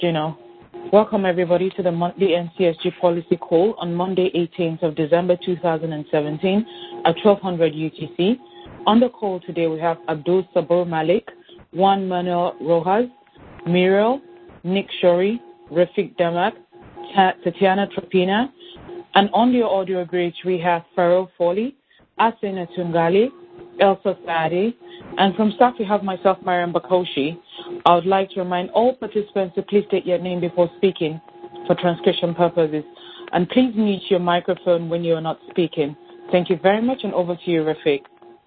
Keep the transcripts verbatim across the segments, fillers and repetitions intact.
Gino. Welcome everybody to the monthly N C S G policy call on Monday, eighteenth of December two thousand seventeen at twelve hundred U T C. On the call today we have Abdul Sabur Malik, Juan Manuel Rojas, Muriel, Nick Shori, Rafiq Damak, Tatiana Tropina, and on the audio bridge we have Farrell Foley, Asina Tungali, Elsa Sadi, and from staff we have myself, Mariam Bakoshi. I would like to remind all participants to please state your name before speaking for transcription purposes, and please mute your microphone when you are not speaking. Thank you very much, and over to you, Rafiq.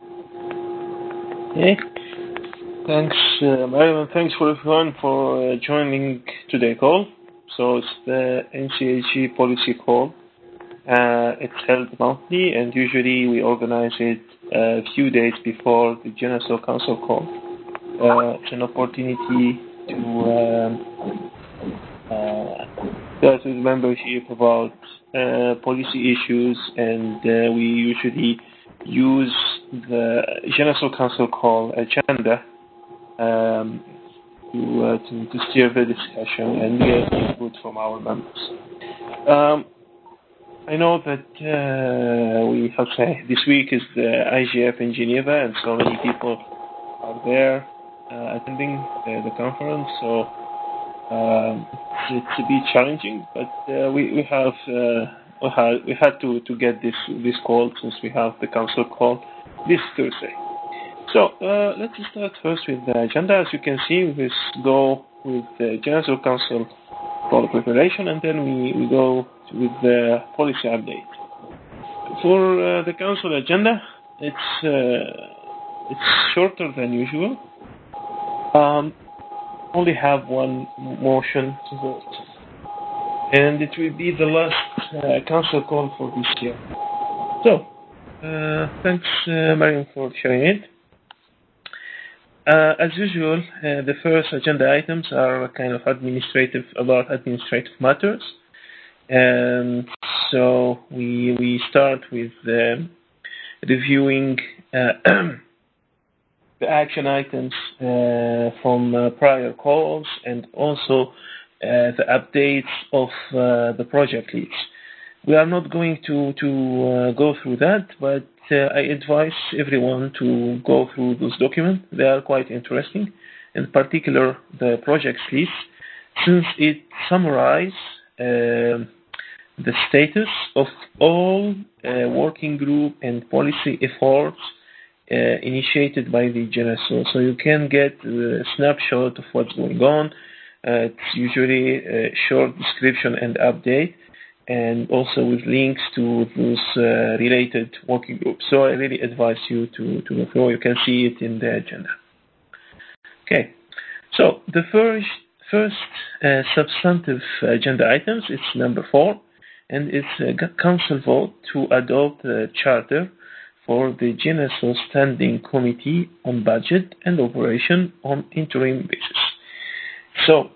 Okay. Thanks, uh, Mariam, and thanks for everyone for uh, joining today's call. So it's the N C S G policy call. Uh, it's held monthly, and usually we organize it a few days before the General Council call. Uh, it's an opportunity to um, uh, discuss with membership about uh, policy issues, and uh, we usually use the General Council call agenda um, to, uh, to to steer the discussion and get input from our members. Um, I know that uh, we have say this week is the I G F in Geneva, and so many people are there uh, attending uh, the conference. So um, it's, it's a bit challenging, but uh, we we have uh, we had we had to, to get this this call since we have the council call this Thursday. So uh, let's start first with the agenda. As you can see, we just go with the General Council call preparation, and then we, we go with the policy update. For uh, the council agenda, it's uh, it's shorter than usual. Um, only have one motion to vote, and it will be the last uh, council call for this year. So, uh, thanks, uh, Mariam, for sharing it. Uh, as usual, uh, the first agenda items are kind of administrative, about administrative matters. And so we we start with um, reviewing uh, the action items uh, from uh, prior calls, and also uh, the updates of uh, the project leads. We are not going to to uh, go through that, but uh, I advise everyone to go through those documents. They are quite interesting, in particular the project list, since it summarizes uh, the status of all uh, working group and policy efforts uh, initiated by the G N S O. So you can get a snapshot of what's going on. Uh, it's usually a short description and update, and also with links to those uh, related working groups. So I really advise you to, to go through. You can see it in the agenda. Okay, so the first, first uh, substantive agenda items is number four, and it's a council vote to adopt the charter for the G N S O Standing Committee on Budget and Operation on interim basis. So,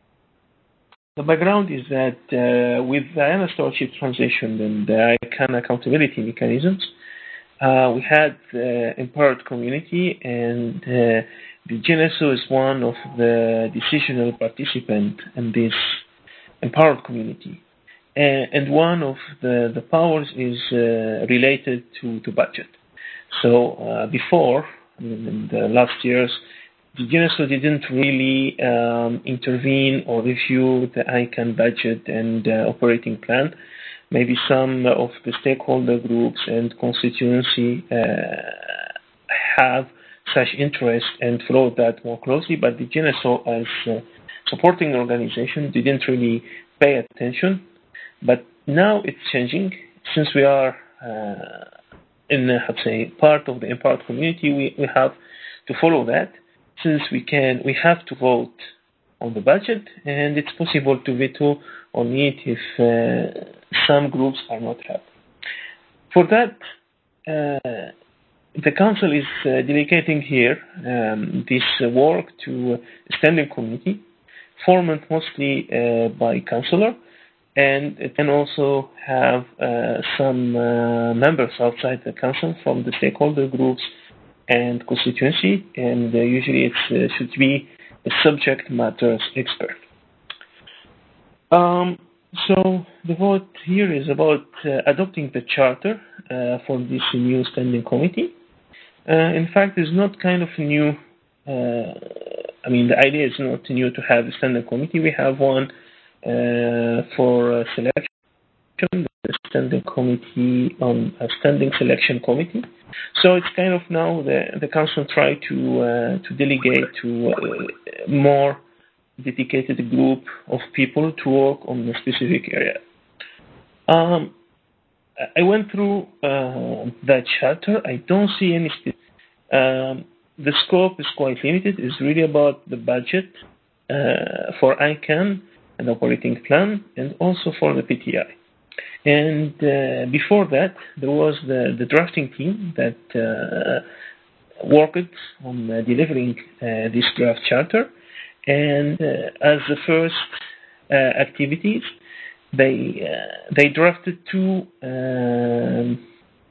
the background is that uh, with the I A N A stewardship transition and the I C A N accountability mechanisms, uh, we had the empowered community, and uh, the G N S O is one of the decisional participants in this empowered community. Uh, and one of the, the powers is uh, related to, to budget. So uh, before, in the last years, the G N S O didn't really um, intervene or review the I C A N budget and uh, operating plan. Maybe some of the stakeholder groups and constituency uh, have such interest and follow that more closely, but the G N S O as a supporting organization didn't really pay attention. But now it's changing. Since we are uh, in, uh, how to say, part of the empowered community, we, we have to follow that. Since we can, we have to vote on the budget, and it's possible to veto on it if uh, some groups are not happy. For that, uh, the council is uh, delegating here um, this uh, work to a standing committee, formed mostly uh, by councillor, and it can also have uh, some uh, members outside the council from the stakeholder groups and constituency, and uh, usually it uh, should be a subject matters expert. Um, so the vote here is about uh, adopting the charter uh, for this new standing committee. Uh, in fact, it's not kind of new. Uh, I mean, the idea is not new to have a standing committee. We have one uh, for uh, selection, the standing committee on a standing selection committee. So it's kind of now the the council try to uh, to delegate to uh, more dedicated group of people to work on a specific area. Um, I went through uh, that charter. I don't see any. Um, the scope is quite limited. It's really about the budget uh, for I CAN and operating plan, and also for the P T I. And uh, before that, there was the, the drafting team that uh, worked on uh, delivering uh, this draft charter. And uh, as the first uh, activities, they uh, they drafted two um,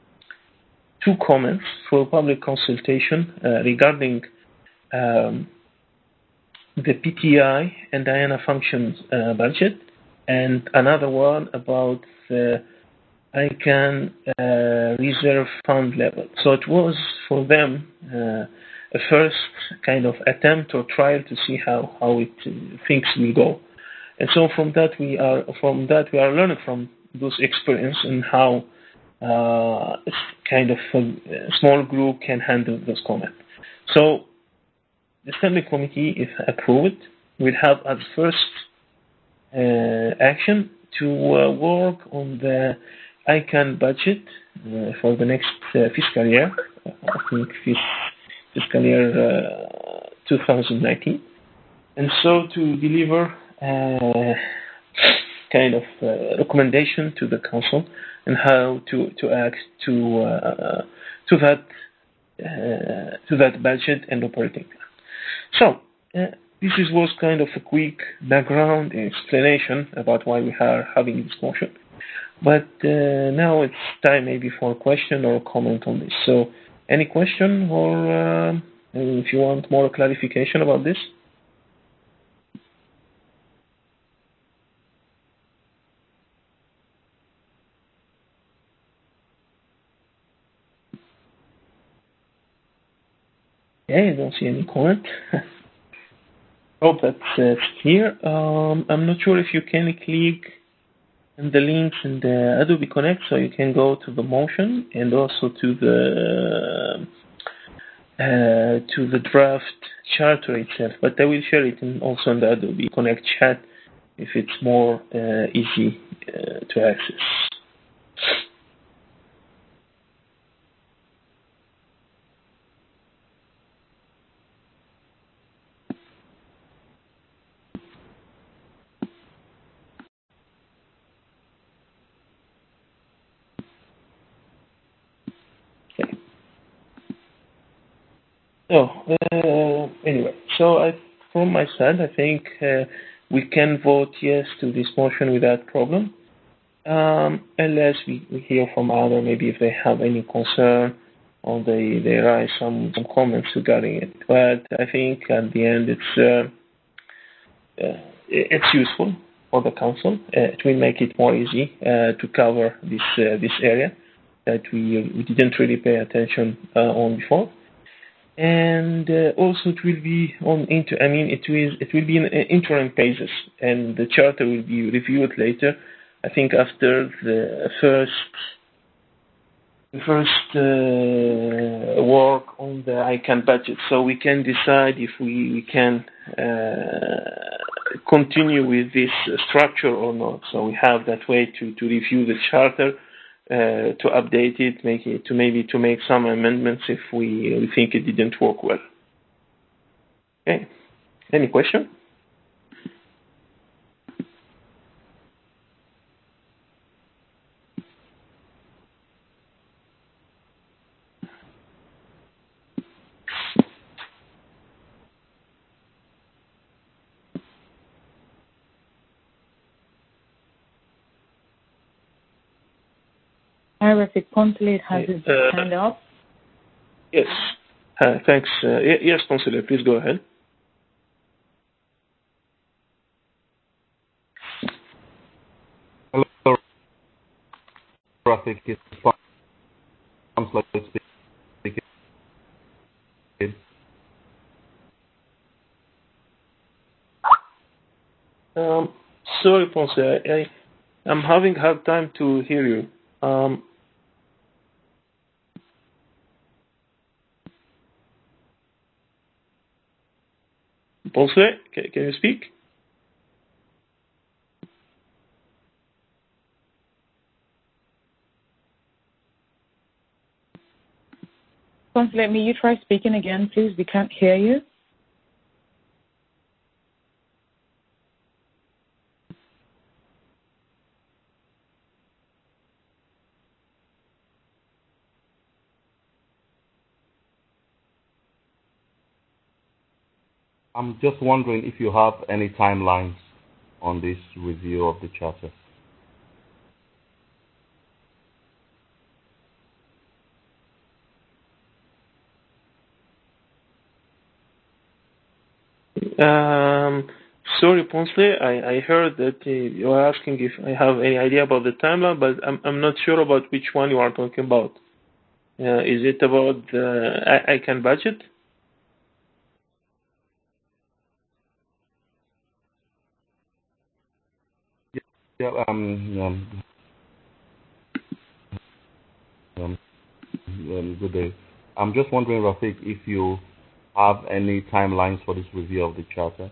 two comments for public consultation uh, regarding um, the P T I and DIANA functions uh, budget, and another one about the I CAN uh, reserve fund level. So it was for them uh, a first kind of attempt or trial to see how how it uh, things will go. And so from that we are from that we are learning from those experience and how uh, kind of a, a small group can handle those comments. So the standing committee, if approved, will have as first uh, action to uh, work on the I CAN budget uh, for the next uh, fiscal year, I think fiscal year uh, two thousand nineteen, and so to deliver uh, kind of uh, recommendation to the council and how to to act to uh, to that uh, to that budget and operating plan. So uh, this is, was kind of a quick background explanation about why we are having this motion. But uh, now it's time maybe for a question or a comment on this. So any question, or uh, if you want more clarification about this? Yeah, I don't see any comment. Hope that's uh, clear. Um, I'm not sure if you can click on the links in the Adobe Connect, so you can go to the motion and also to the uh, to the draft charter itself. But I will share it in, also in the Adobe Connect chat if it's more uh, easy uh, to access. Okay. So uh, anyway, so I, from my side, I think uh, we can vote yes to this motion without problem, um, unless we, we hear from other, maybe if they have any concern or they they raise some, some comments regarding it. But I think at the end it's uh, uh, it's useful for the council. Uh, it will make it more easy uh, to cover this uh, this area that we we didn't really pay attention uh, on before. And uh, also it will be on into I mean it will it will be in interim phases, and the charter will be reviewed later. I think after the first the first uh, work on the I CAN budget, so we can decide if we, we can uh, continue with this structure or not. So we have that way to, to review the charter, uh, to update it, make it to maybe to make some amendments if we, we think it didn't work well. Okay. Any question? Hi, Rafik Consulate has his uh, hand up. Yes. Uh, thanks. Uh, yes, Consulate, please go ahead. Rafik is Consulate speaking. Um, sorry, Ponce, I, I, I'm having a hard time to hear you. Um, Ponce, can, can you speak? Ponce, let me, you try speaking again, please. We can't hear you. I'm just wondering if you have any timelines on this review of the charter. Um, sorry, Ponce, I, I heard that uh, you are asking if I have any idea about the timeline, but I'm, I'm not sure about which one you are talking about. Uh, is it about the I, I can budget? Yeah, um, um, um, um, good day. I'm just wondering, Rafik, if you have any timelines for this review of the charter.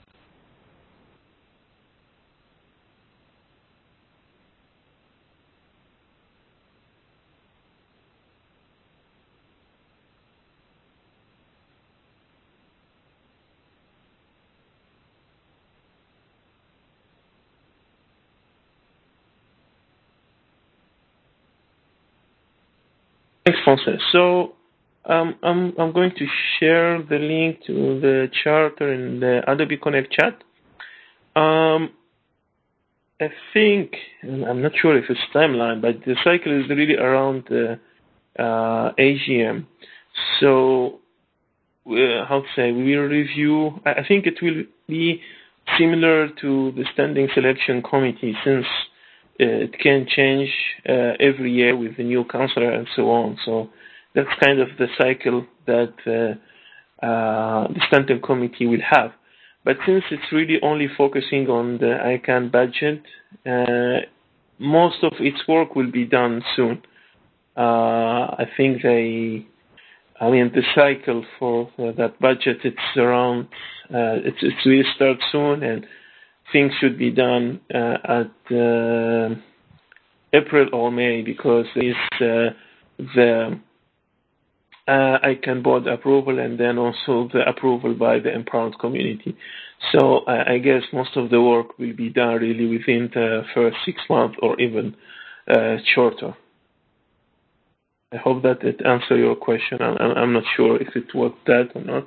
Thanks, Ponce. So um, I'm I'm going to share the link to the charter in the Adobe Connect chat. Um, I think, and I'm not sure if it's timeline, but the cycle is really around uh, uh, A G M. So uh, how to say, we will review. I I think it will be similar to the standing selection committee, since uh, it can change uh, every year with the new counselor and so on. So that's kind of the cycle that uh, uh, the standing committee will have. But since it's really only focusing on the I C A N budget, uh, most of its work will be done soon. Uh, I think they I mean, the cycle for, for that budget, it's around, uh, it's, it's really start soon, and things should be done uh, at uh, April or May, because it's uh, the uh, I C A N board approval and then also the approval by the empowered community. So uh, I guess most of the work will be done really within the first six months or even uh, shorter. I hope that it answered your question. I'm, I'm not sure if it was that or not.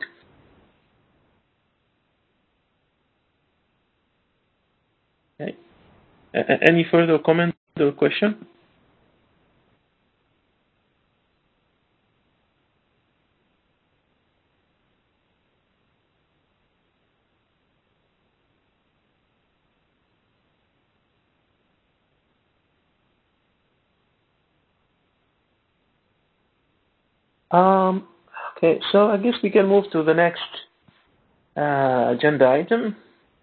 Okay. Uh, any further comment or question? Um, okay, so I guess we can move to the next uh, agenda item,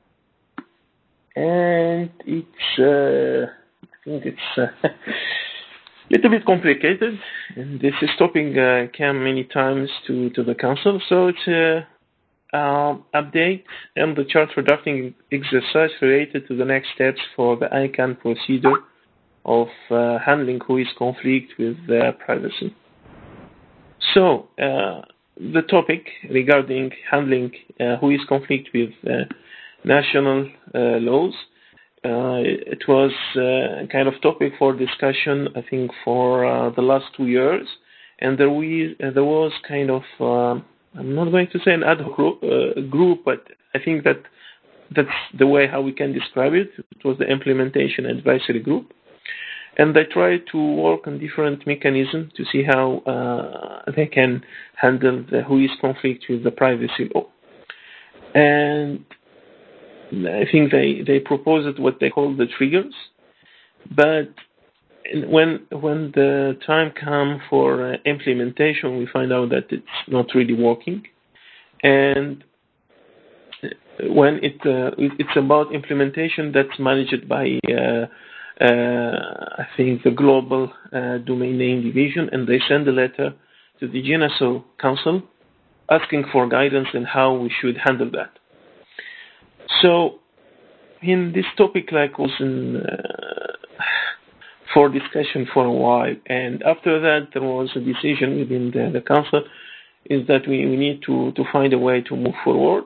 and it's uh, I think it's uh, a little bit complicated, and this is topic uh, came many times to, to the council. So it's a um, update and the charter drafting exercise related to the next steps for the I C A N procedure of uh, handling who is conflict with uh, privacy. So, uh, the topic regarding handling uh, who is conflict with uh, national uh, laws, uh, it was uh, kind of topic for discussion, I think, for uh, the last two years, and there we uh, there was kind of um, I'm not going to say an ad hoc group, uh, group, but I think that that's the way how we can describe it. It was the implementation advisory group. And they try to work on different mechanisms to see how uh, they can handle the who is conflict with the privacy law. And I think they, they proposed what they call the triggers. But when when the time comes for uh, implementation, we find out that it's not really working, and when it, uh, it it's about implementation that's managed by uh, uh, I think the global uh, domain name division, and they send a letter to the G N S O Council asking for guidance on how we should handle that. So, in this topic, like was in uh, for discussion for a while, and after that there was a decision within the, the council is that we, we need to, to find a way to move forward.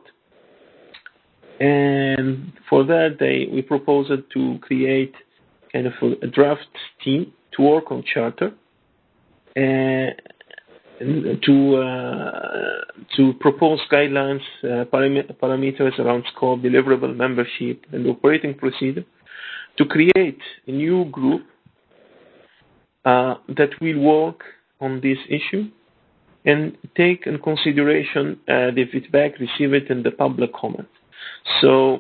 And for that, they we proposed to create kind of a, a draft team to work on charter and to uh, to propose guidelines, uh, param- parameters around scope, deliverable, membership, and operating procedure, to create a new group uh, that will work on this issue and take in consideration uh, the feedback received in the public comment. So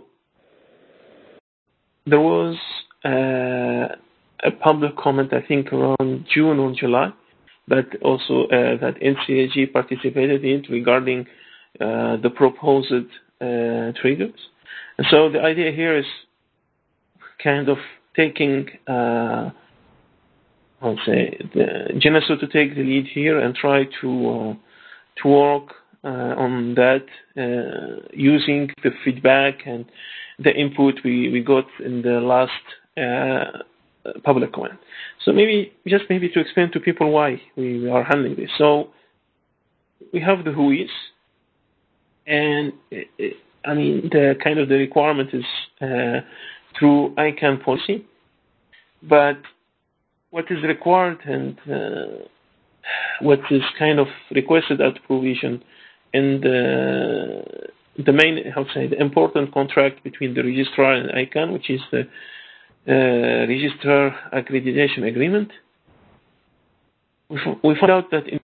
there was uh, a public comment, I think, around June or July, but also uh, that N C A G participated in regarding uh, the proposed uh, triggers. And so the idea here is kind of taking, uh, I'll say, the G N S O to take the lead here and try to uh, to work uh, on that uh, using the feedback and the input we, we got in the last uh, public comment. So maybe, just maybe to explain to people why we are handling this. So we have the who is, and it, it, I mean, the kind of the requirement is uh, through I CANN policy, but what is required and uh, what is kind of requested as provision in the the main, how to say, the important contract between the registrar and I CANN, which is the uh, registrar accreditation agreement. We, f- we found out that in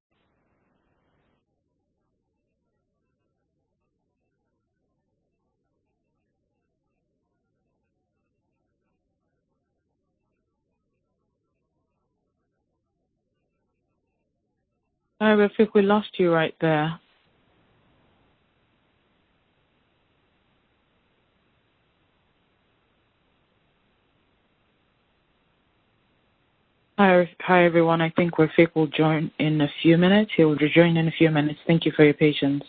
Hi, Rafik, we lost you right there. Hi, hi everyone. I think Rafik will join in a few minutes. He will rejoin in a few minutes. Thank you for your patience.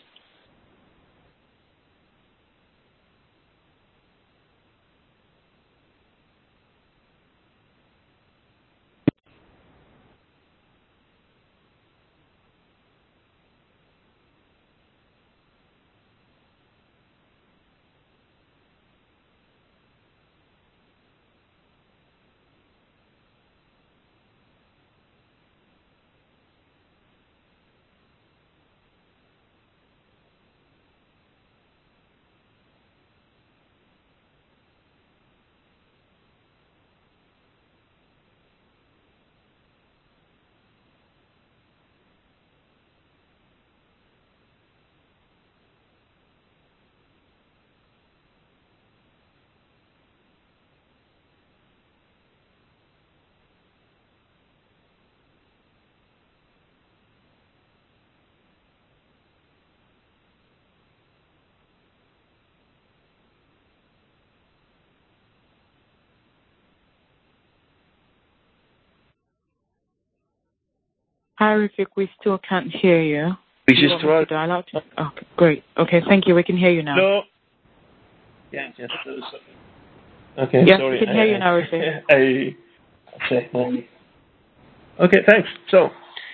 Hi, Rafik. We still can't hear you. registrar. You dial out? Okay, great. Okay, thank you. We can hear you now. No. Yeah, yes. Okay, yes, sorry. we can hear I, you now, Rafik. I, I say, okay, thanks. So,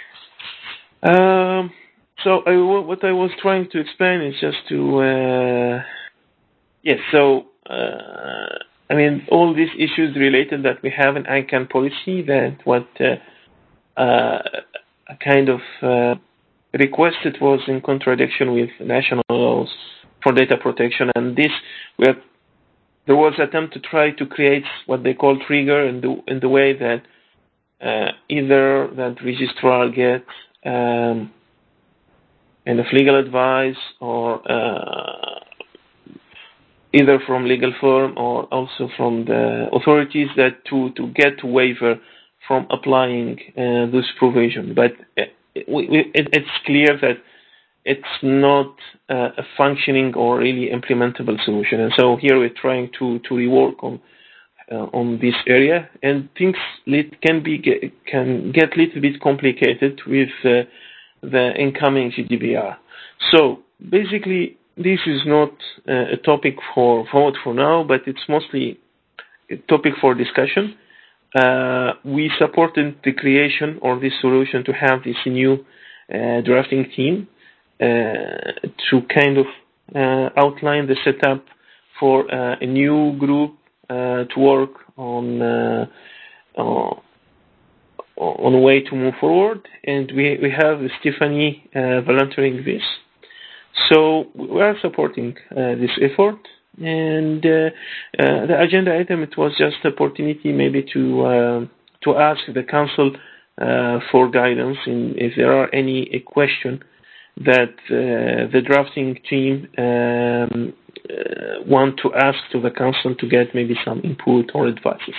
um, so I, what I was trying to explain is just to, uh, yes, so, uh, I mean, all these issues related that we have an I CANN policy, that what uh, uh, a kind of uh, requested was in contradiction with national laws for data protection, and this, we have, there was an attempt to try to create what they call trigger in the in the way that uh, either that registrar gets um, kind of legal advice, or uh, either from legal firm or also from the authorities, that to, to get waiver from applying uh, this provision. But it, we, it, it's clear that it's not uh, a functioning or really implementable solution. And so here we're trying to, to rework on uh, on this area, and things can be can get a little bit complicated with uh, the incoming G D P R. So basically, this is not uh, a topic for vote for now, but it's mostly a topic for discussion. Uh, we supported the creation or this solution to have this new uh, drafting team uh, to kind of uh, outline the setup for uh, a new group uh, to work on uh, uh, on a way to move forward. And we, we have Stephanie uh, volunteering this. So we are supporting uh, this effort. And uh, uh, the agenda item, it was just an opportunity maybe to uh, to ask the council uh, for guidance in if there are any a question that uh, the drafting team um, uh, want to ask to the council to get maybe some input or advices.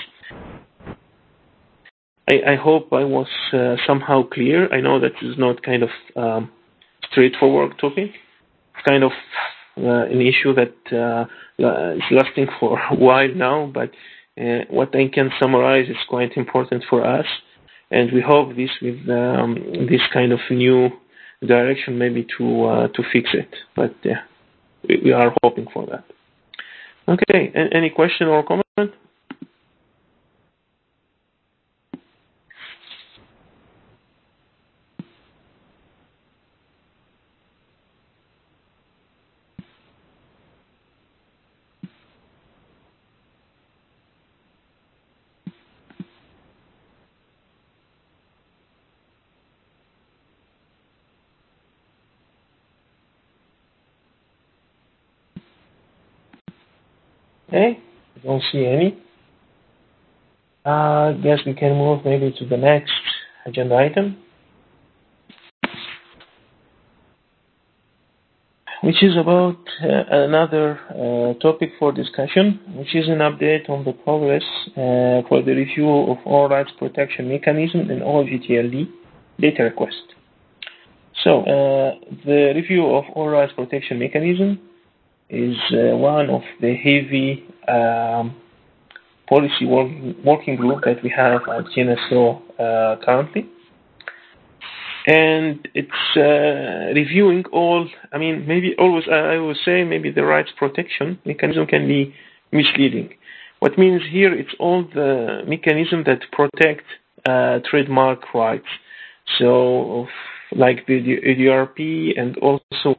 I, I hope I was uh, somehow clear. I know that is not kind of um, straightforward topic. It's kind of uh, an issue that uh, is lasting for a while now, but uh, what I can summarize is quite important for us, and we hope this with um, this kind of new direction maybe to uh, to fix it. But yeah, we, we are hoping for that. Okay, a- any question or comment? Okay, I don't see any. I uh, guess we can move maybe to the next agenda item, which is about uh, another uh, topic for discussion, which is an update on the progress uh, for the review of all rights protection mechanism in all G T L D data request. So uh, the review of all rights protection mechanism is uh, one of the heavy um, policy working, working group that we have at G N S O uh, currently. And it's uh, reviewing all, I mean, maybe always, I would say maybe the rights protection mechanism can be misleading. What means here, it's all the mechanism that protect uh, trademark rights. So, like the A D R P and also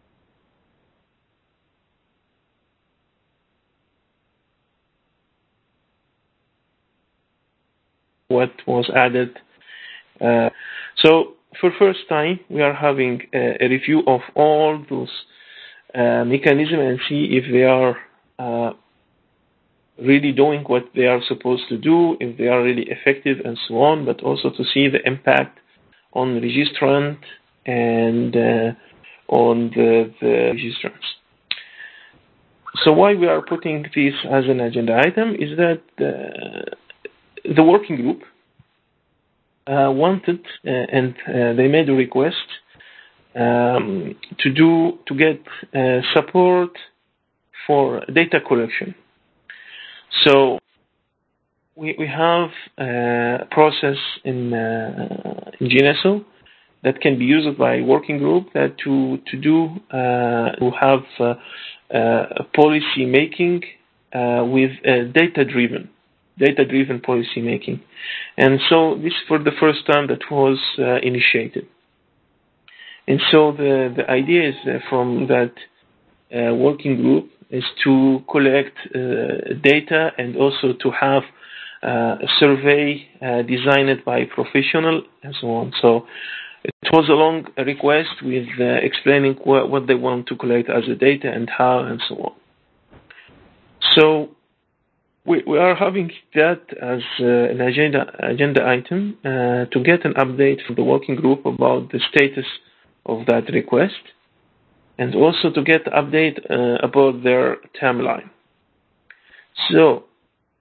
what was added. Uh, so, for first time, we are having a, a review of all those uh, mechanisms and see if they are uh, really doing what they are supposed to do, if they are really effective and so on, but also to see the impact on the registrant and uh, on the, the registrants. So why we are putting this as an agenda item is that uh, the working group uh, wanted uh, and uh, they made a request um, to do to get uh, support for data collection. So we we have a process in uh, in G N S O that can be used by working group that to to do uh, to have uh, uh, policy making uh, with uh, data driven data driven policy making, and so this for the first time that was uh, initiated. And so the the idea is uh, from that uh, working group is to collect uh, data and also to have uh, a survey uh, designed by professional and so on. So it was a long request with uh, explaining what, what they want to collect as a data and how and so on. So we, we are having that as uh, an agenda agenda item uh, to get an update from the working group about the status of that request, and also to get update uh, about their timeline. So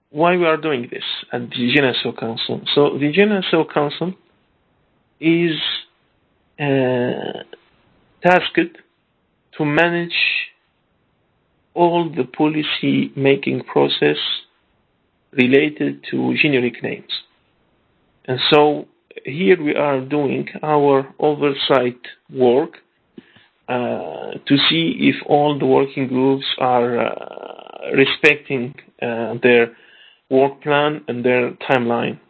why we are doing this at the G N S O Council. So the G N S O Council is uh, tasked to manage all the policy making process related to generic names. And so here we are doing our oversight work uh, to see if all the working groups are uh, respecting uh, their work plan and their timeline.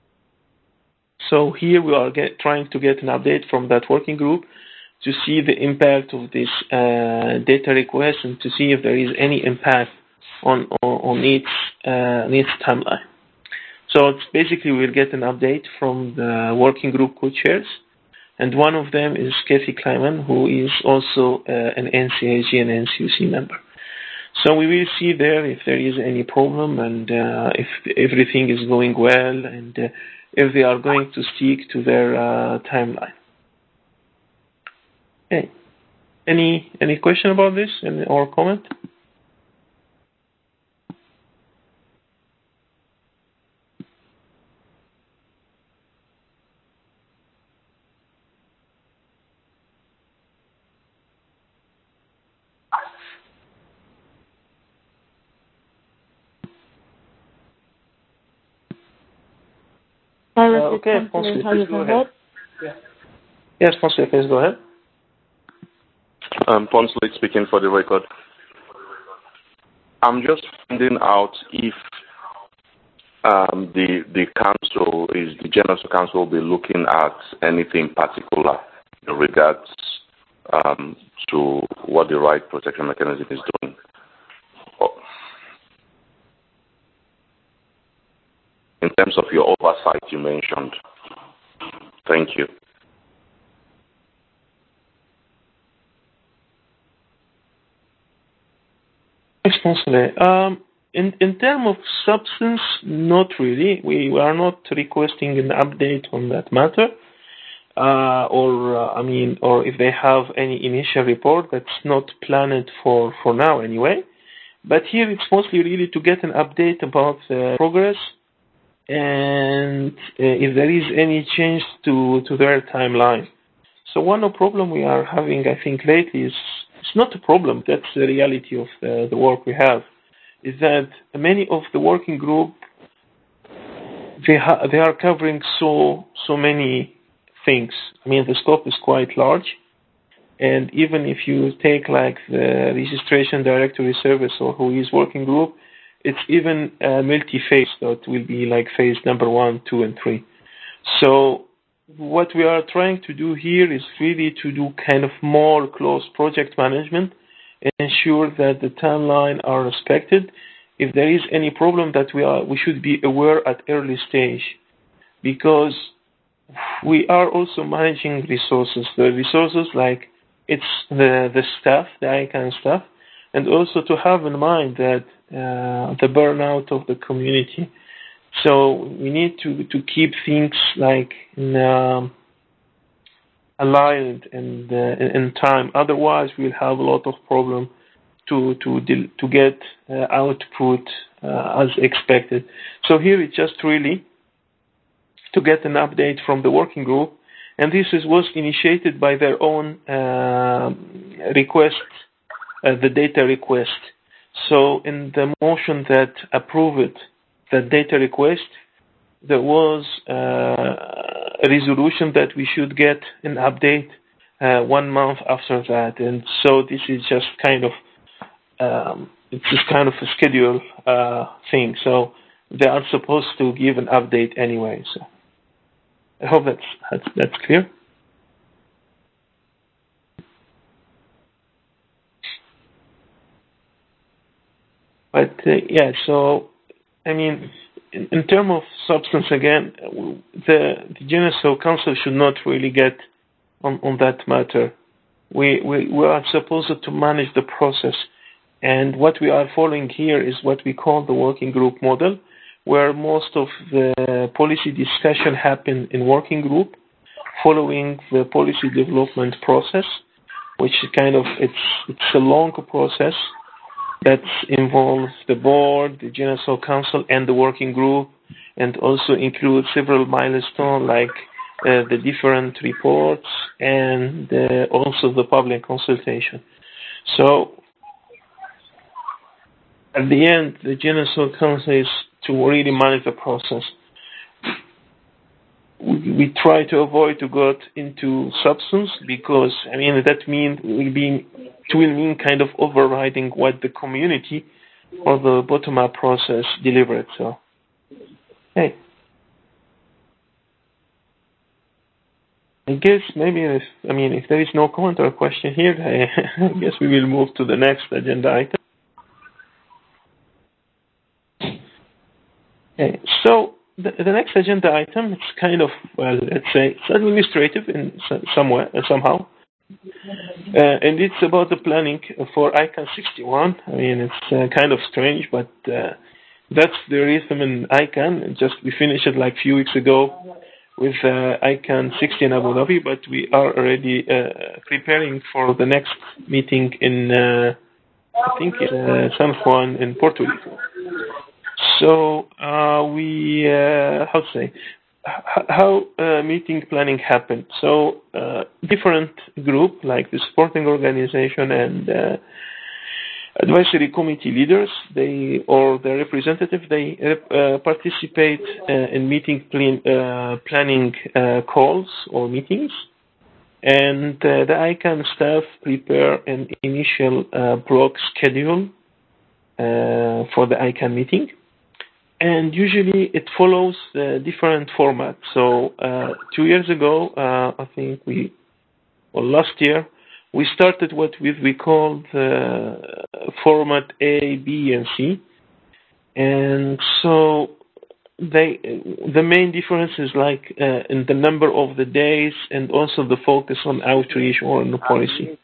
So here we are get, trying to get an update from that working group to see the impact of this uh, data request and to see if there is any impact on on, on its uh, on its timeline. So it's basically we'll get an update from the working group co-chairs, and one of them is Kathy Kleiman, who is also uh, an N C A G and N C U C member. So we will see there if there is any problem and uh, if everything is going well and uh, if they are going to stick to their uh, timeline. Okay. Any any question about this any, or comment? Uh, okay, Ponce, please go ahead. Yeah. Yes, Ponce, please go ahead. Um, Ponce speaking for the record. I'm just finding out if um, the the council is the General Council will be looking at anything particular in regards um, to what the right protection mechanism is doing. In terms of your oversight you mentioned. Thank you. Thanks, um, in, in terms of substance, not really. We, we are not requesting an update on that matter. Uh, or, uh, I mean, or if they have any initial report, that's not planned for, for now anyway. But here it's mostly really to get an update about uh, progress and uh, if there is any change to, to their timeline. So one problem we are having, I think, lately is, it's not a problem, that's the reality of the, the work we have, is that many of the working group, they, ha- they are covering so, so many things. I mean, the scope is quite large. And even if you take like the registration directory service or who is working group, it's even uh, multi-phase, so it will be like phase number one, two, and three. So what we are trying to do here is really to do kind of more close project management and ensure that the timeline are respected. If there is any problem that we are, we should be aware at early stage, because we are also managing resources. The resources like it's the, the staff, the I C A N staff, and also to have in mind that uh, the burnout of the community. So we need to, to keep things like in, um, aligned and uh, in time. Otherwise, we'll have a lot of problem to to to get uh, output uh, as expected. So here it's just really to get an update from the working group, and this is was initiated by their own uh, request, uh, the data request. So in the motion that approved the data request, there was uh, a resolution that we should get an update uh, one month after that, and so this is just kind of um, it's just kind of a schedule uh, thing. So they are supposed to give an update anyway. So I hope that's that's, that's clear. But uh, yeah, so I mean, in, in terms of substance, again, the the G N S O Council should not really get on, on that matter. We, we we are supposed to manage the process, and what we are following here is what we call the working group model, where most of the policy discussion happen in working group, following the policy development process, which is kind of it's it's a long process. that involves the board, the General Council, and the working group, and also includes several milestones like uh, the different reports and uh, also the public consultation. So at the end, the General Council is to really manage the process. We, we try to avoid to go into substance because, I mean, that mean will be it will mean kind of overriding what the community or the bottom-up process delivered. So, hey, I guess maybe if, I mean if there is no comment or question here, I, I guess we will move to the next agenda item. Okay, so the, the next agenda item, it's kind of, well, let's say, it's administrative in some way, somehow. Uh, and it's about the planning for I CAN sixty-one. I mean, it's uh, kind of strange, but uh, that's the rhythm in I CAN. Just we finished it like a few weeks ago with uh, I CAN sixty in Abu Dhabi, but we are already uh, preparing for the next meeting in, uh, I think, uh, San Juan in Puerto Rico. So uh, we, uh, how to say, how uh, meeting planning happened. So uh, different group like the supporting organization and uh, advisory committee leaders, they or their representative, they uh, participate uh, in meeting plan, uh, planning uh, calls or meetings, and uh, the I CAN staff prepare an initial uh, block schedule uh, for the I CAN meeting. And usually it follows uh, different formats. So uh, two years ago, uh, I think we, or last year, we started what we, we called uh, format A, B, and C. And so they, the main difference is like uh, in the number of the days and also the focus on outreach or on the policy.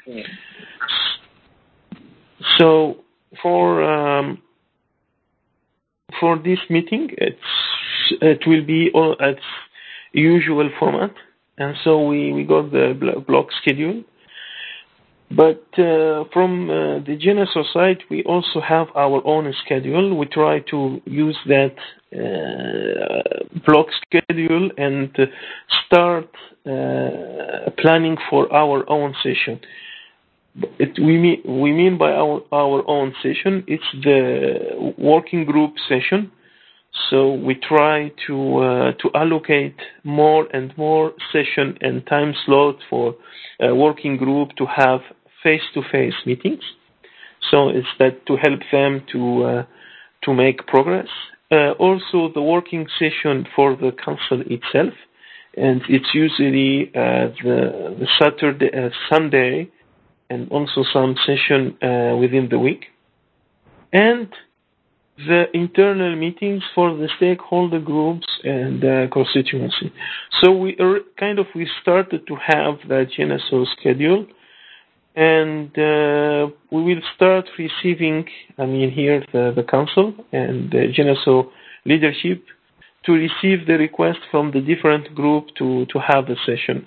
So for um, For this meeting, it's, it will be all at usual format, and so we, we got the block schedule. But uh, from uh, the Geneso side, we also have our own schedule. We try to use that uh, block schedule and start uh, planning for our own session. It, we mean we mean by our, our own session, it's the working group session. So we try to uh, to allocate more and more session and time slots for a working group to have face-to-face meetings. So it's that to help them to uh, to make progress. Uh, also, the working session for the council itself, and it's usually uh, the, the Saturday, uh, Sunday. And also some session uh, within the week, and the internal meetings for the stakeholder groups and uh, constituency. So we are kind of we started to have that Geneso schedule, and uh, we will start receiving, I mean here the, the council and the Geneso leadership to receive the request from the different group to to have a session.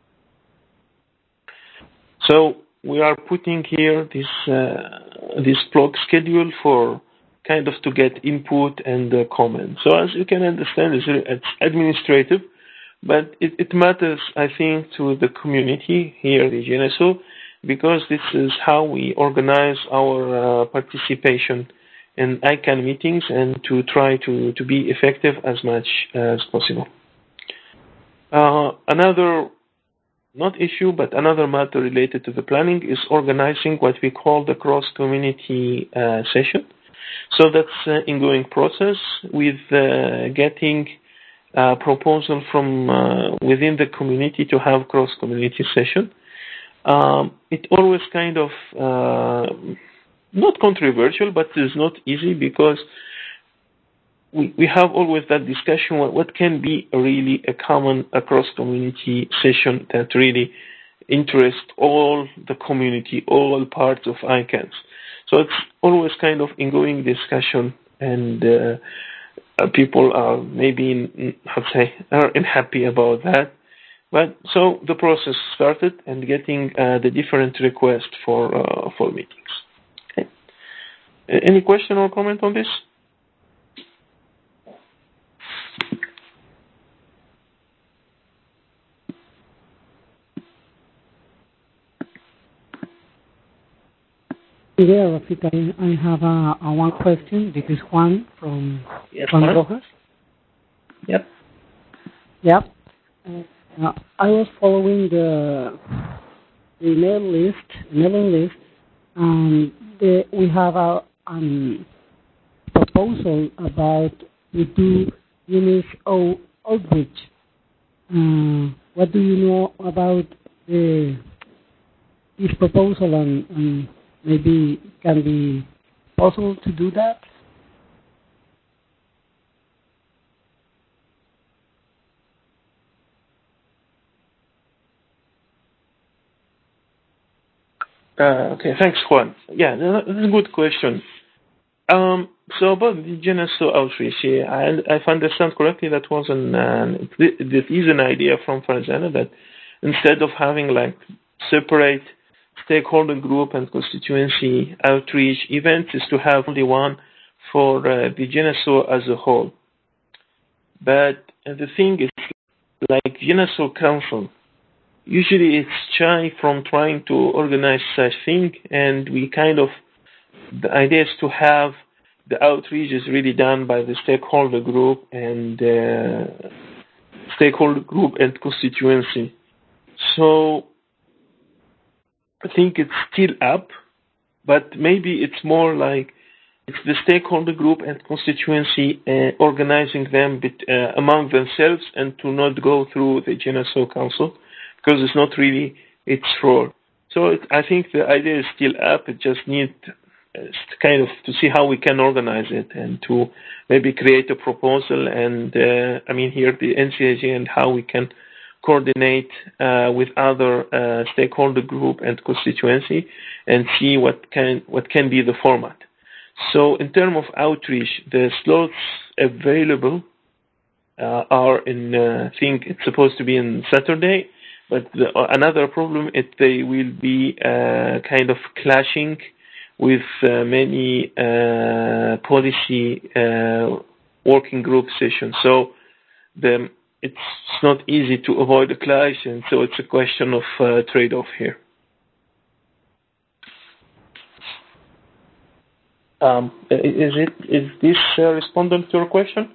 So we are putting here this uh, this block schedule for kind of to get input and uh, comment. So as you can understand, it's, it's administrative, but it, it matters, I think, to the community here at Geneso, because this is how we organize our uh, participation in I CAN meetings and to try to, to be effective as much as possible. Uh, another Not issue, but another matter related to the planning is organizing what we call the cross-community uh, session. So that's an ongoing process with uh, getting a proposal from uh, within the community to have cross-community session. Um, it always kind of uh, not controversial, but it's not easy because we, we have always that discussion what, what can be a really a common across community session that really interests all the community, all parts of I CANS. So it's always kind of ongoing discussion, and uh, uh, people are maybe in, how to say are unhappy about that. But so the process started and getting uh, the different requests for uh, for meetings. Okay. Any question or comment on this? Yeah, Rafik, I, I have a, a one question. This is Juan from Yes, Juan Juan. Rojas. Yep. Yep. Uh, I was following the, the email list, mailing list, and the, we have a um, proposal about the do units o outreach. Uh, what do you know about the, this proposal, and, and maybe can be possible to do that? Uh, okay, thanks, Juan. Yeah, that's a good question. Um, so about the Geneso outreach, yeah, I, if I understand correctly, that was an, uh, this is an idea from Farzana that instead of having like separate stakeholder group and constituency outreach events, is to have only one for uh, the Geneso as a whole. But uh, the thing is, like Geneso Council, usually it's shy from trying to organize such thing, and we kind of, the idea is to have the outreach is really done by the stakeholder group and uh, stakeholder group and constituency. So I think it's still up, but maybe it's more like it's the stakeholder group and constituency uh, organizing them bit, uh, among themselves, and to not go through the Geneso Council, because it's not really its role. So it, I think the idea is still up. It just needs uh, kind of to see how we can organize it and to maybe create a proposal. And uh, I mean here the N C A G, and how we can coordinate uh, with other uh, stakeholder group and constituency and see what can what can be the format. So in terms of outreach, the slots available uh, are in, uh, I think it's supposed to be in Saturday, but the, uh, another problem is they will be uh, kind of clashing with uh, many uh, policy uh, working group sessions. So the, it's not easy to avoid a clash, and so it's a question of uh, trade-off here. Um, is it is this uh, responding to your question?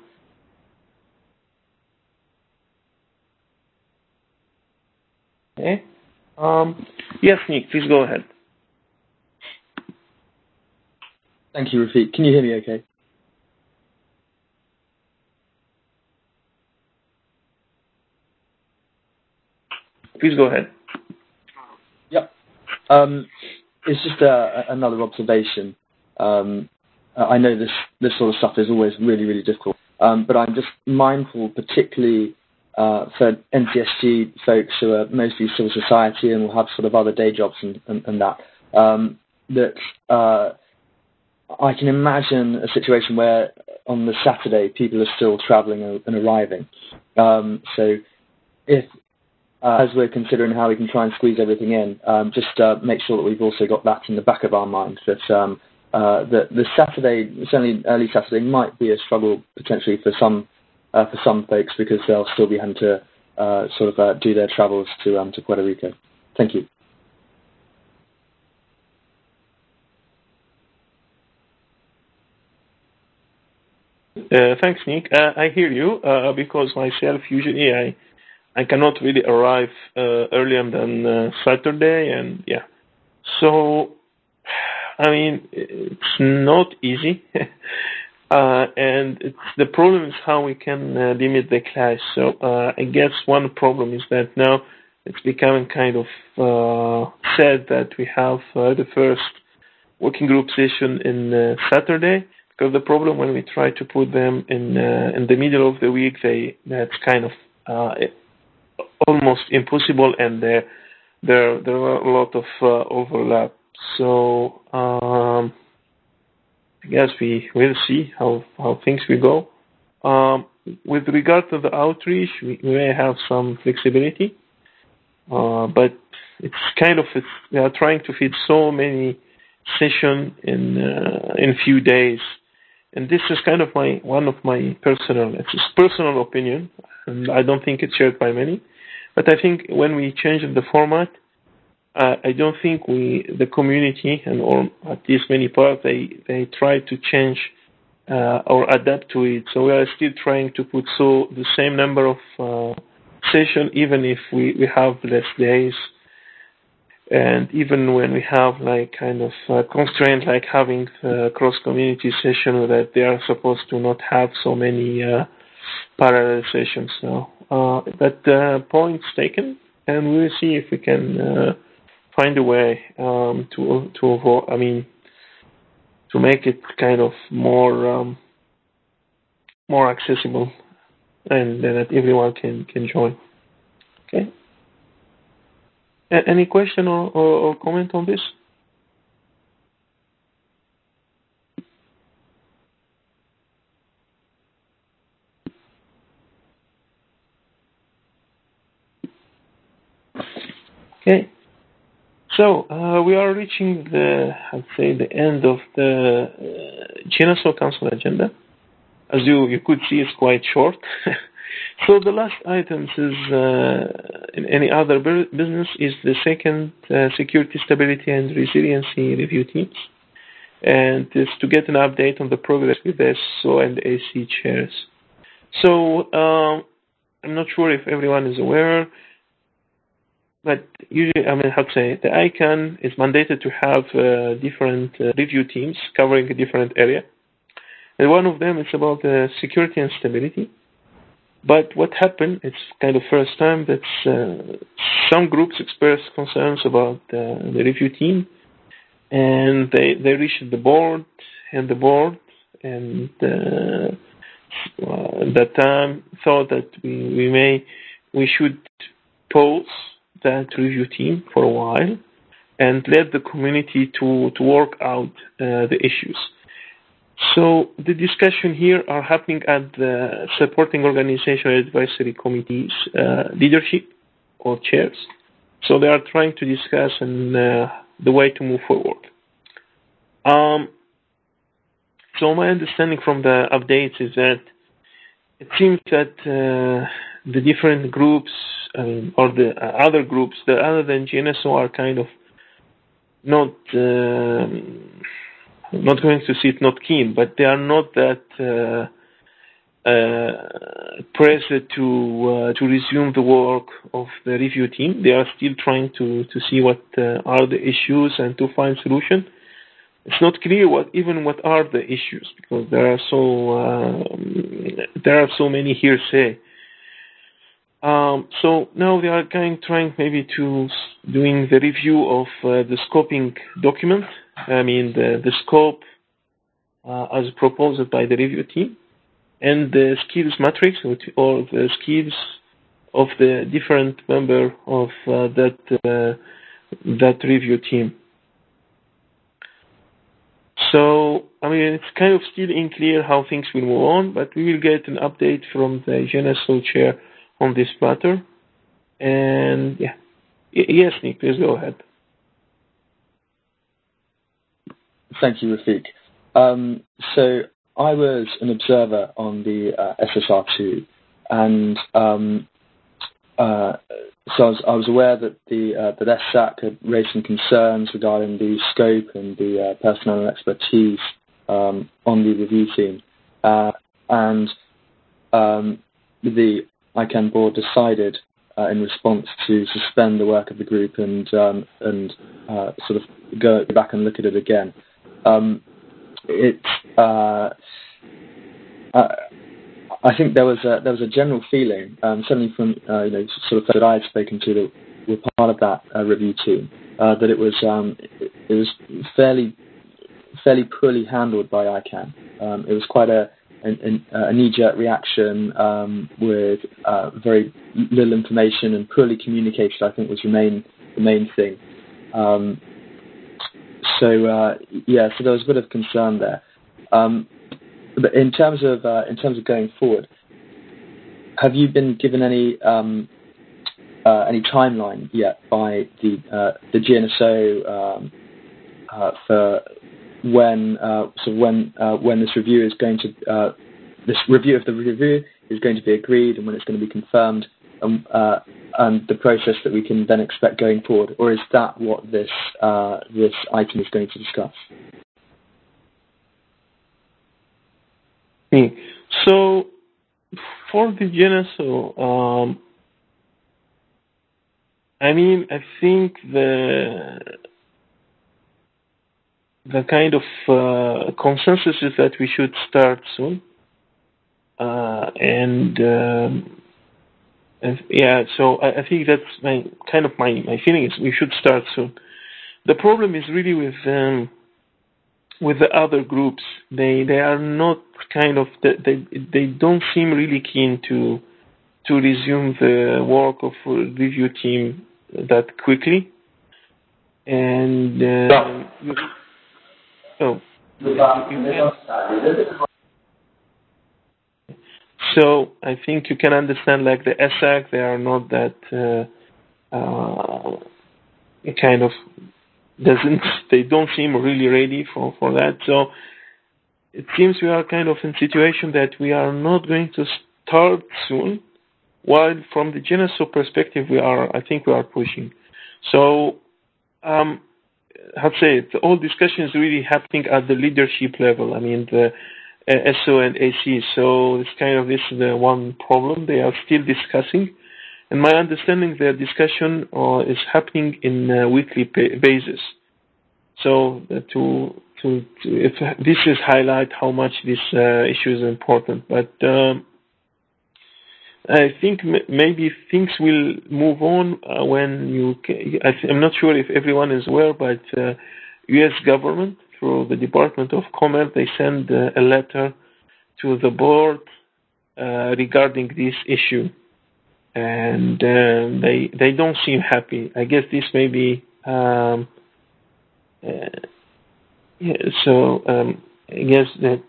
Okay. Um, yes, Nick, please go ahead. Thank you, Rafik. Can you hear me okay? Please go ahead. Yep. Um, it's just uh, another observation. Um, I know this, this sort of stuff is always really, really difficult, um, but I'm just mindful, particularly uh, for N C S G folks who are mostly civil society and will have sort of other day jobs and, and, and that, um, that uh, I can imagine a situation where on the Saturday people are still travelling and arriving. Um, so if, uh, as we're considering how we can try and squeeze everything in, um, just uh, make sure that we've also got that in the back of our mind, that um, uh, that the Saturday, certainly early Saturday, might be a struggle potentially for some uh, for some folks, because they'll still be having to uh, sort of uh, do their travels to um, to Puerto Rico. Thank you. Uh, thanks, Nick. Uh, I hear you, uh, because myself, usually I I cannot really arrive uh, earlier than uh, Saturday, and yeah. So, I mean, it's not easy, uh, and it's, the problem is how we can uh, limit the clash. So uh, I guess one problem is that now it's becoming kind of uh, sad that we have uh, the first working group session in uh, Saturday, because the problem when we try to put them in uh, in the middle of the week, they that's kind of uh, almost impossible, and there there there are a lot of uh, overlap. So um, I guess we will see how how things will go. Um, with regard to the outreach, we, we may have some flexibility, uh, but it's kind of it's, we are trying to fit so many session in uh, in few days. And this is kind of my one of my personal, it's a personal opinion, and I don't think it's shared by many. But I think when we changed the format, uh, I don't think we, the community, and or at least many parts, they they try to change uh, or adapt to it. So we are still trying to put so the same number of uh, session, even if we, we have less days. And even when we have like kind of uh, constraint, like having uh, cross-community session, that they are supposed to not have so many uh, parallel sessions. So, uh, but uh, points taken, and we'll see if we can uh, find a way um, to to avoid. I mean, to make it kind of more um, more accessible, and that everyone can can join. Okay. Any question or, or, or comment on this? Okay. So uh, we are reaching the, I'd say, the end of the uh, G N S O Council agenda. As you, you could see, it's quite short. So the last item is, uh, in any other business, is the second uh, security, stability, and resiliency review teams. And is to get an update on the progress with the S S O and A C chairs. So um, I'm not sure if everyone is aware, but usually, I mean, how to say, the I C A N is mandated to have uh, different uh, review teams covering a different area. And one of them is about uh, security and stability. But what happened, it's kind of first time that uh, some groups expressed concerns about uh, the review team, and they, they reached the board, and the board, and uh, uh, at that time thought that we, we may, we should pause that review team for a while and let the community to, to work out uh, the issues. So the discussion here are happening at the supporting organization advisory committee's uh, leadership or chairs. So they are trying to discuss and uh, the way to move forward. Um, so my understanding from the updates is that it seems that uh, the different groups, I mean, or the other groups, the other than G N S O, are kind of not. Um, not going to see it, not keen, but they are not that uh, uh, pressed to uh, to resume the work of the review team. They are still trying to, to see what uh, are the issues and to find solution. It's not clear what even what are the issues, because there are so uh, there are so many hearsay. Um, so now they are going trying maybe to doing the review of uh, the scoping document. I mean the, the scope uh, as proposed by the review team, and the skills matrix, which, or the skills of the different member of uh, that uh, that review team. So I mean it's kind of still unclear how things will move on, but we will get an update from the G N S O chair on this matter. And yeah, y- yes, Nick, please go ahead. Thank you, Rafiq. Um, so I was an observer on the uh, S S R two, and um, uh, so I was, I was aware that the uh, that S S A C had raised some concerns regarding the scope and the uh, personnel and expertise um, on the review team, uh, and um, the I C A N board decided uh, in response to suspend the work of the group and um, and uh, sort of go back and look at it again. Um, it, uh, uh, I think there was a, there was a general feeling, um, certainly from uh, you know sort of that I had spoken to that were part of that uh, review team, uh, that it was um, it, it was fairly fairly poorly handled by I C A N. Um, it was quite a a, a knee-jerk reaction um, with uh, very little information and poorly communicated. I think was the main the main thing. Um, So uh, yeah, so there was a bit of concern there. Um, but in terms of uh, in terms of going forward, have you been given any um, uh, any timeline yet by the uh, the G N S O um, uh, for when uh, so when uh, when this review is going to uh, this review of the review is going to be agreed and when it's going to be confirmed, and, uh, and the process that we can then expect going forward, or is that what this uh, this item is going to discuss? So, for the Geneso, um, I mean, I think the the kind of uh, consensus is that we should start soon, uh, and, um, and yeah, so I, I think that's my kind of my, my feeling is we should start soon. The problem is really with um, with the other groups. They they are not kind of they they don't seem really keen to to resume the work of a review team that quickly. And uh, you, oh, so I think you can understand, like the S A C, they are not that uh, uh, kind of doesn't they don't seem really ready for, for that. So it seems we are kind of in a situation that we are not going to start soon, while from the Geneso perspective, we are, I think we are pushing. So, um, how to say it, the whole discussion is really happening at the leadership level. I mean, the uh, S O and A C. So it's kind of this is the one problem they are still discussing. And my understanding, their discussion uh, is happening in a weekly pay- basis. So uh, to, to, to if this is highlight how much this uh, issue is important. But um, I think m- maybe things will move on uh, when you. Can, I th- I'm not sure if everyone is aware, but uh, U S government through the Department of Commerce, they send uh, a letter to the board uh, regarding this issue. And uh, they they don't seem happy. I guess this may be um, uh, yeah, so um, I guess that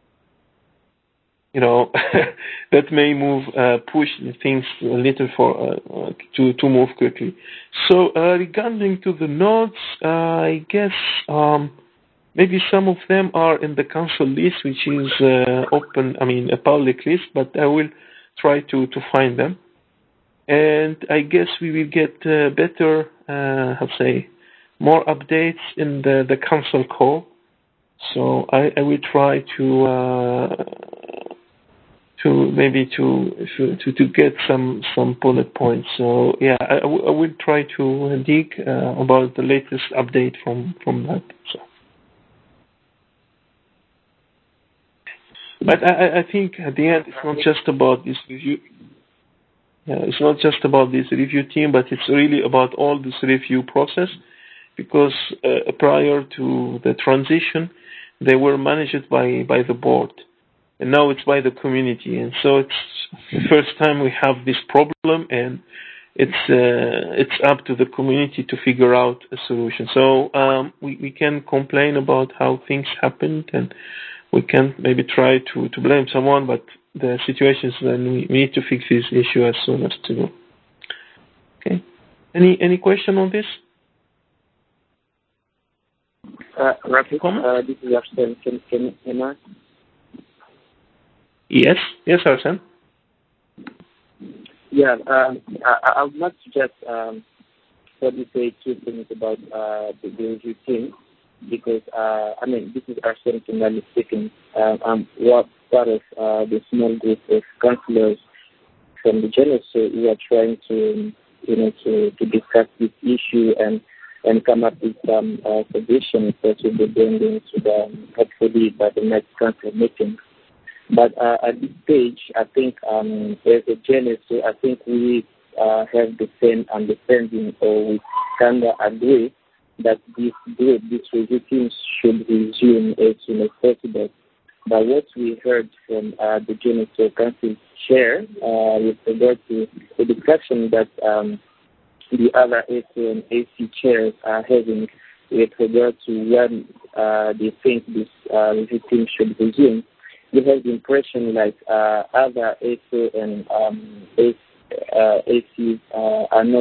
you know that may move uh, push things a little for uh, to to move quickly. So uh, regarding to the nodes, uh, I guess um, maybe some of them are in the council list, which is uh, open. I mean a public list, but I will try to to find them. And I guess we will get uh, better, uh, how to say, more updates in the, the council call. So I, I will try to uh, to maybe to, to to get some some bullet points. So yeah, I, I, w- I will try to dig uh, about the latest update from from that. So. But I, I think at the end it's not just about this review. Yeah, it's not just about this review team, but it's really about all this review process, because uh, prior to the transition, they were managed by, by the board, and now it's by the community. And so it's the first time we have this problem, and it's uh, it's up to the community to figure out a solution. So um, we, we can complain about how things happened, and we can maybe try to, to blame someone, but the situation is then we, we need to fix this issue as soon as to go. Okay. Any any question on this? Uh, Rafik, uh, this is Arsene. Can can you hear? Yes, yes, Arsene. Yeah, um, I, I would like to just um, probably say two things about uh, the, the review team, because uh, I mean this is Arsene Kingali speaking. Uh, I'm part of uh, the small group of councillors from the Geneso. So we are trying to you know to, to discuss this issue and and come up with some uh, suggestions that will be brought into the hopefully by the next council meeting. But uh, at this stage, I think um, as a Geneso, I think we uh, have the same understanding, or we kind of agree that this group, this review team should resume as soon as possible. But what we heard from uh, the Geneso Council chair uh, with regard to the discussion that um, the other A C and A C chairs are having with regard to when uh, they think this uh, review team should resume, we have the impression like uh, other A C and um, A C, uh, A Cs uh, are not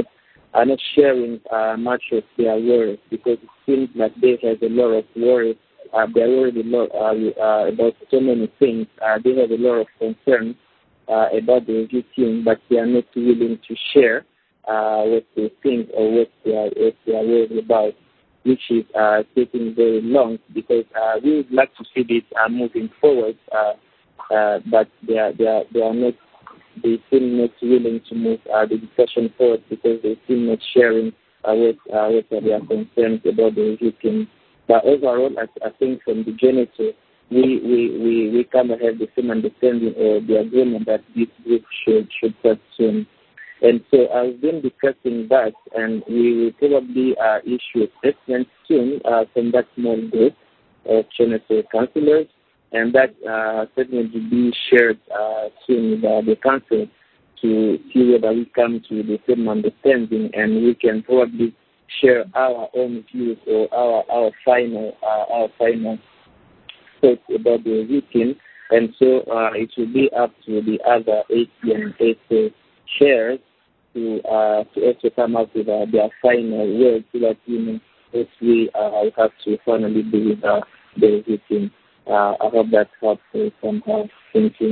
are not sharing uh, much of their worries, because it seems like they have a lot of worries. Uh, they are worried a lot uh, uh, about so many things. Uh, they have a lot of concerns uh, about the review team, but they are not willing to share uh, what they think or what they are, what they are worried about, which is uh, taking very long, because uh, we would like to see this uh, moving forward, uh, uh, but they are, they are, they are not, they seem not willing to move uh, the discussion forward, because they seem not sharing uh, what, uh, what are their concerns about the review team. But overall, I, I think from the Genesis, we, we, we, we kind of have the same understanding or the agreement that this group should, should start soon. And so I've been discussing that, and we will probably uh, issue a statement soon uh, from that small group of Genesis councillors, and that uh, statement will be shared uh, soon with uh, the council to see whether we come to the same understanding, and we can probably share our own views or our our final uh, our final thoughts about the meeting. And so uh, it will be up to the other eight and eight shares to uh, to also come up with uh, their final words, so that you know if we uh, have to finally do with uh, the meeting. Uh, I hope that helps uh, somehow. Thank you.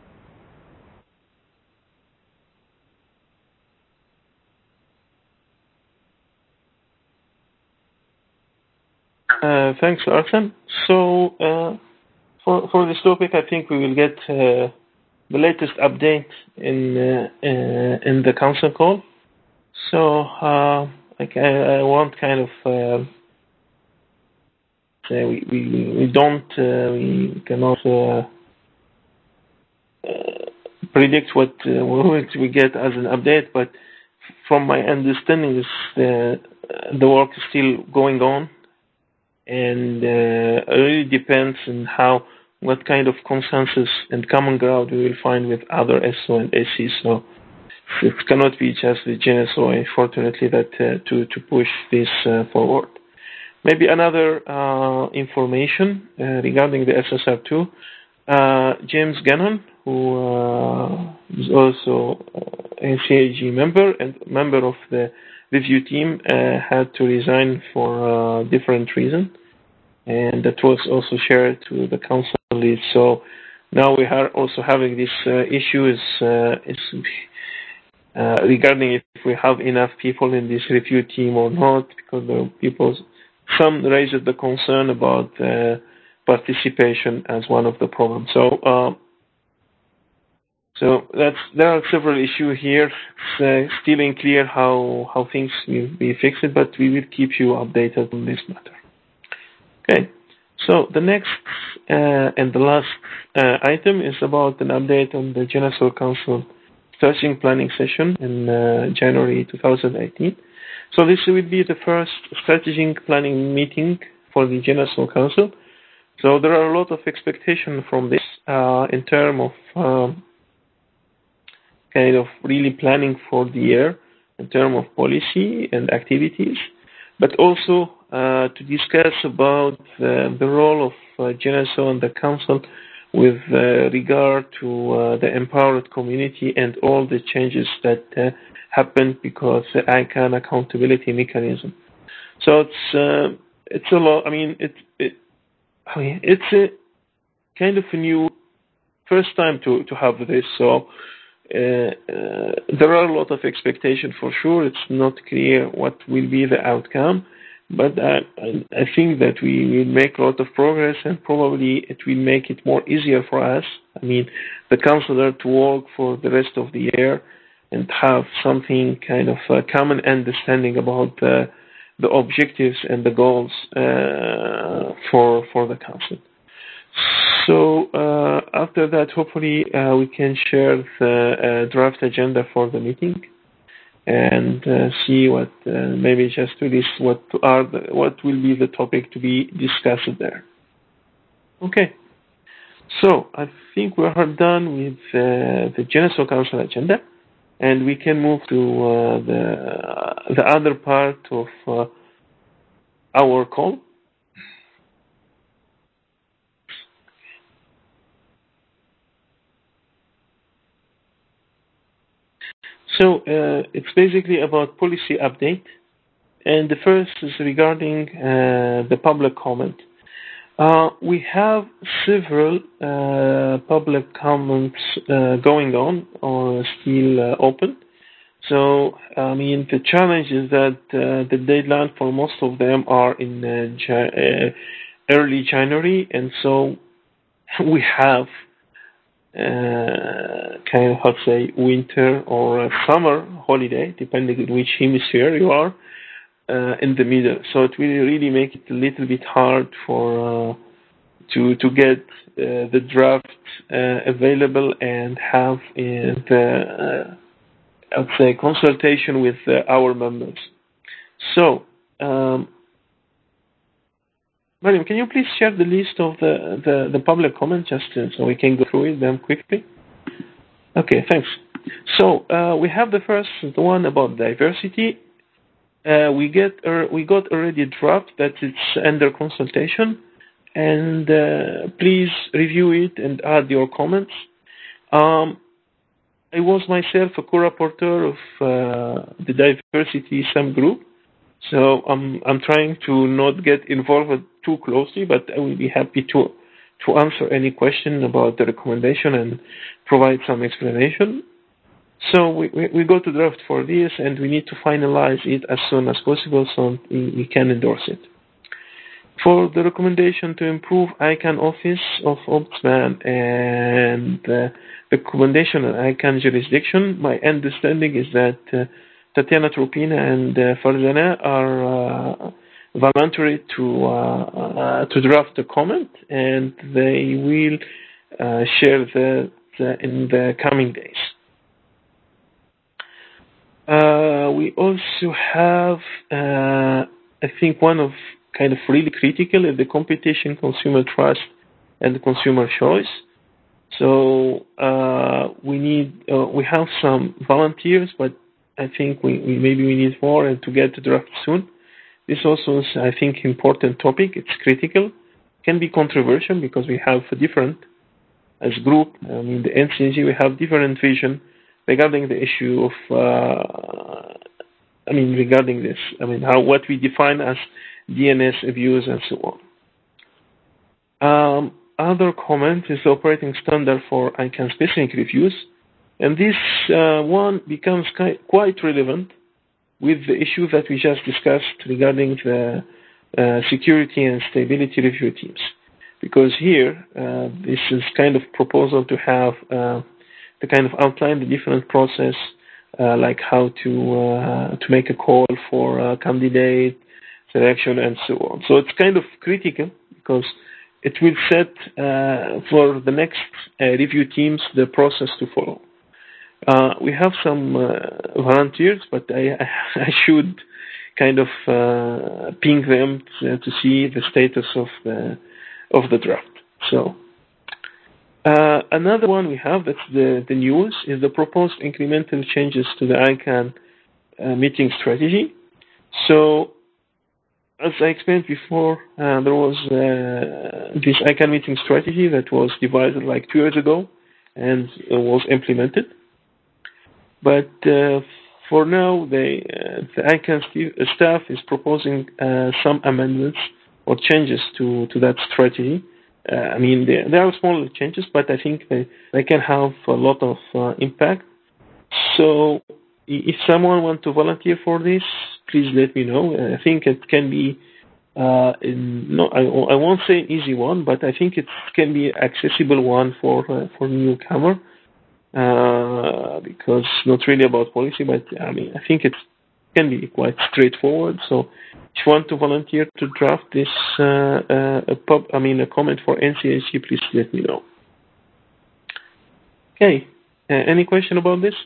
Uh, thanks, Arsen. So, uh, for for this topic, I think we will get uh, the latest update in uh, uh, in the council call. So, uh, like I, I want kind of uh, say we we we don't uh, we cannot uh, uh, predict what uh, what we get as an update, but from my understanding, is the the work is still going on. And uh, it really depends on how, what kind of consensus and common ground we will find with other S O and S C. So it cannot be just with G N S O, unfortunately, that uh, to to push this uh, forward. Maybe another uh, information uh, regarding the S S R two. Uh, James Gannon, who uh, is also uh, a C A G member and member of the review team, uh, had to resign for uh, different reasons. And that was also shared to the council lead. So now we are also having this uh, issue is, uh, is uh, regarding if we have enough people in this review team or not, because the people, some raised the concern about uh, participation as one of the problems. So, uh, so that's there are several issues here. It's uh, still unclear how how things will be fixed, but we will keep you updated on this matter. Okay, so the next uh, and the last uh, item is about an update on the G N S O Council strategic planning session in uh, January twenty eighteen. So this will be the first strategic planning meeting for the G N S O Council. So there are a lot of expectations from this uh, in terms of um, kind of really planning for the year in terms of policy and activities, but also uh, to discuss about uh, the role of uh, G N S O and the Council with uh, regard to uh, the empowered community and all the changes that uh, happened because the I C A N accountability mechanism. So it's uh, it's a lot. I mean, it, it I mean it's a kind of a new first time to to have this. So. Uh, uh, there are a lot of expectations for sure. It's not clear what will be the outcome, but I, I think that we will make a lot of progress, and probably it will make it more easier for us. I mean, the councillor to work for the rest of the year and have something kind of a common understanding about uh, the objectives and the goals uh, for for the council. So uh, after that, hopefully uh, we can share the uh, draft agenda for the meeting and uh, see what uh, maybe just to list what are the, what will be the topic to be discussed there. Okay. So I think we are done with uh, the G N S O Council agenda, and we can move to uh, the the other part of uh, our call. So uh, it's basically about policy update, and the first is regarding uh, the public comment. Uh, we have several uh, public comments uh, going on or still uh, open. So, I mean, the challenge is that uh, the deadline for most of them are in uh, ja- uh, early January, and so we have uh, kind of, how to say, winter or uh, summer holiday, depending on which hemisphere you are, uh, in the middle. So it will really make it a little bit hard for uh, to to get uh, the draft uh, available and have uh, the uh, I would say consultation with uh, our members. So, um, Mariam, can you please share the list of the, the, the public comments just uh, so we can go through it them quickly? Okay, thanks. So uh, we have the first the one about diversity. Uh, we get uh, we got already a draft that it's under consultation, and uh, please review it and add your comments. Um, I was myself a co-rapporteur of uh, the diversity SAM group, so I'm I'm trying to not get involved too closely, but I will be happy to to answer any question about the recommendation and provide some explanation. So we, we, we go to draft for this, and we need to finalize it as soon as possible so we, we can endorse it. For the recommendation to improve ICANN Office of Ombudsman and uh, the recommendation on ICANN jurisdiction, my understanding is that uh, Tatiana Tropina and uh, Farzana are uh, voluntary to uh, uh, to draft the comment, and they will uh, share that in the coming days. Uh, we also have, uh, I think, one of kind of really critical is the competition, consumer trust, and the consumer choice. So uh, we need, uh, we have some volunteers, but I think we, we maybe we need more and to get the draft soon. This also is, I think, important topic. It's critical. Can be controversial because we have a different, as group, I mean the N C S G, we have different vision regarding the issue of, uh, I mean regarding this, I mean how what we define as D N S abuse and so on. Um, other comment is the operating standard for ICANN specific reviews, and this uh, one becomes quite relevant with the issue that we just discussed regarding the uh, security and stability review teams. Because here, uh, this is kind of proposal to have uh, to kind of outline the different process, uh, like how to uh, to make a call for a candidate selection and so on. So it's kind of critical because it will set uh, for the next uh, review teams the process to follow. Uh, we have some uh, volunteers, but I, I should kind of uh, ping them to, to see the status of the of the draft. So uh, another one we have that's the, the news is the proposed incremental changes to the ICANN uh, meeting strategy. So as I explained before, uh, there was uh, this ICANN meeting strategy that was devised like two years ago and uh, was implemented. But uh, for now, they, uh, the ICANN st- staff is proposing uh, some amendments or changes to, to that strategy. Uh, I mean, there, there are small changes, but I think they, they can have a lot of uh, impact. So if someone wants to volunteer for this, please let me know. I think it can be, uh, in, no, I, I won't say an easy one, but I think it can be an accessible one for, uh, for newcomer. Uh, because not really about policy, but I mean, I think it can be quite straightforward. So if you want to volunteer to draft this, uh, uh, a pub, I mean, a comment for N C S G, please let me know. Okay. Uh, any question about this?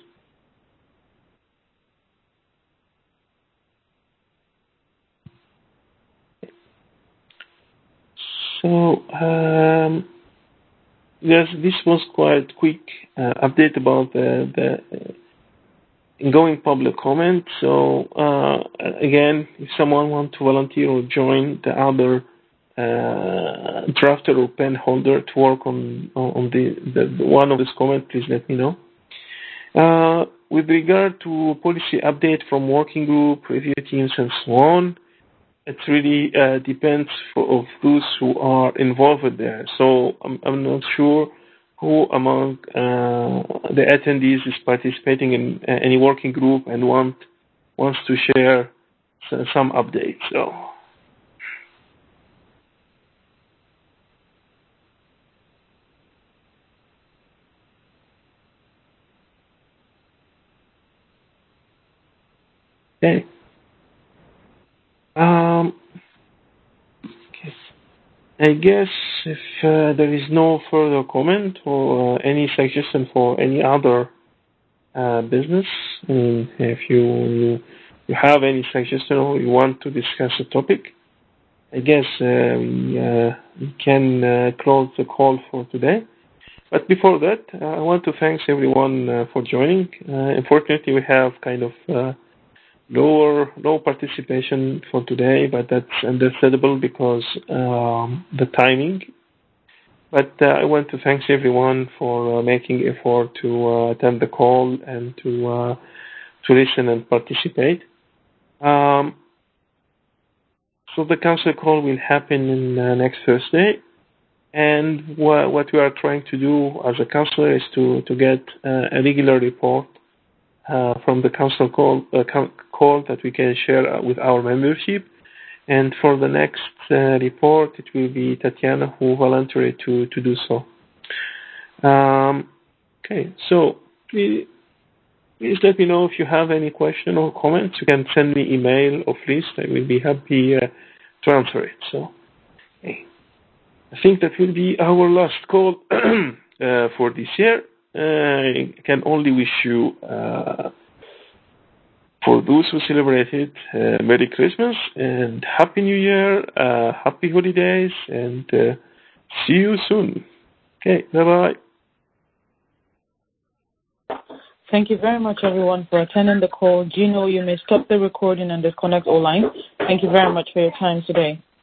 So, um, yes, this was quite quick uh, update about the, the uh, going public comment. So uh, again, if someone wants to volunteer or join the other uh, drafter or pen holder to work on on the, the, the one of this comment, please let me know. Uh, with regard to policy update from working group, review teams, and so on, it really uh, depends for, of those who are involved there. So I'm, I'm not sure who among uh, the attendees is participating in uh, any working group and want wants to share some updates. So. Okay. Um, okay. I guess if uh, there is no further comment or uh, any suggestion for any other uh, business, I mean, if you, you you have any suggestion or you want to discuss a topic, I guess uh, we, uh, we can uh, close the call for today. But before that, uh, I want to thank everyone uh, for joining. Uh, unfortunately, we have kind of uh, lower low participation for today, but that's understandable because um, the timing. But uh, I want to thank everyone for uh, making effort to uh, attend the call and to uh, to listen and participate. Um, so the council call will happen in uh, next Thursday, and wh- what we are trying to do as a council is to to get uh, a regular report Uh, from the council call, uh, call that we can share uh, with our membership. And for the next uh, report, it will be Tatiana who volunteered to, to do so. Um, okay, so please, please let me know if you have any question or comments. You can send me email or list. I will be happy uh, to answer it. So okay. I think that will be our last call uh, for this year. I can only wish you, uh, for those who celebrated, uh, Merry Christmas and Happy New Year, uh, Happy Holidays, and uh, see you soon. Okay, bye-bye. Thank you very much, everyone, for attending the call. Gino, you may stop the recording and disconnect all lines. Thank you very much for your time today.